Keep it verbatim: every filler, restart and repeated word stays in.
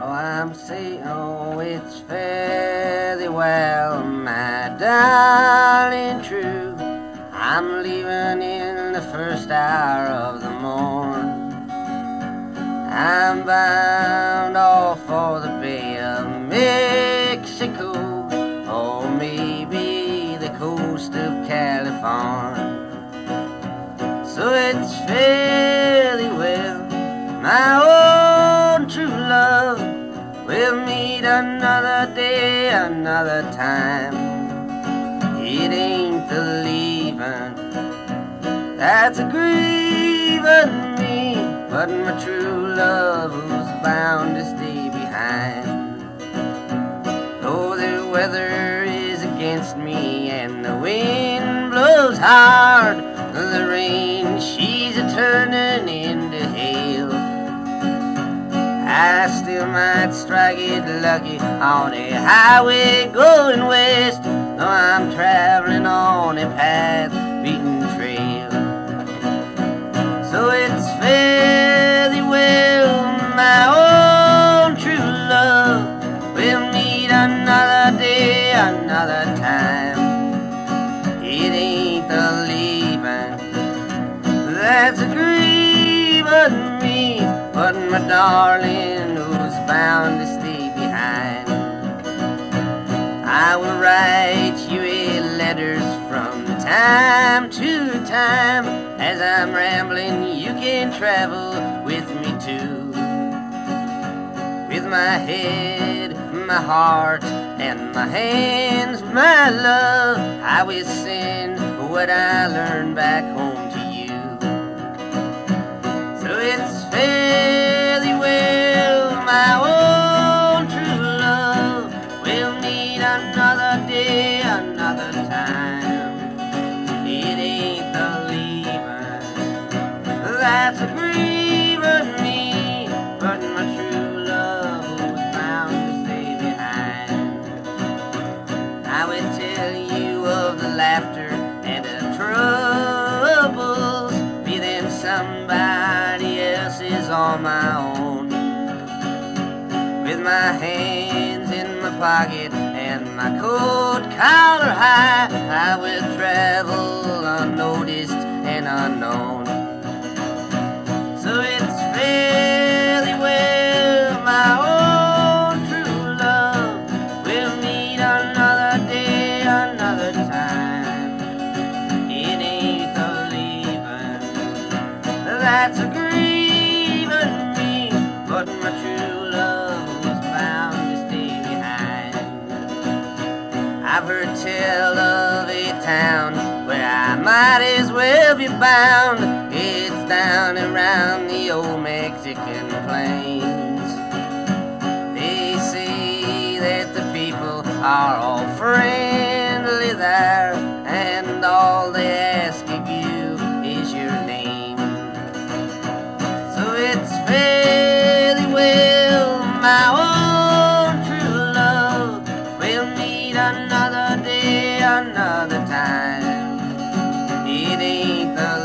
Oh, I'm saying, oh, it's fairly well, my darling, true. I'm leaving in the first hour of the morn. I'm bound off for the Bay of Mexico, or maybe the coast of California. So it's fairly well, my own true love. We'll meet another day, another time. It ain't the leaving that's a grieving me, but my true love who's bound to stay behind. Though the weather is against me and the wind blows hard, the rain she's a turning into hail, I still might strike it lucky on a highway going west, though I'm traveling on a path beaten trail. So it's fairly well, my own true love. We'll meet another day, another time. It ain't the leaving that's a grieving me, but my darling who's bound to stay behind. I will write you a letters from time to time. As I'm rambling, you can travel with me too. With my head, my heart, and my hands, my love, I will send what I learned back home to you. So it's fairly well, my own true love. We'll meet another day, another time. It ain't the leaving that's a grieving me, but my true love who's bound to stay behind. I will tell you of the laughter and the troubles, be them somebody else's or my own. With my hands in my pocket and my coat collar high, I will travel unnoticed and unknown. So it's fairly well, my own true love. We'll meet another day, another time. It ain't the leaving that's a grieving me, but my true love was bound to stay behind. I've heard tell of a town where I might as well be bound. It's down around the old Mexican plains. They say that the people are all friendly there, and all they ask of you is your name. So it's fairly well, my own true love. We'll meet another day, another time. It ain't the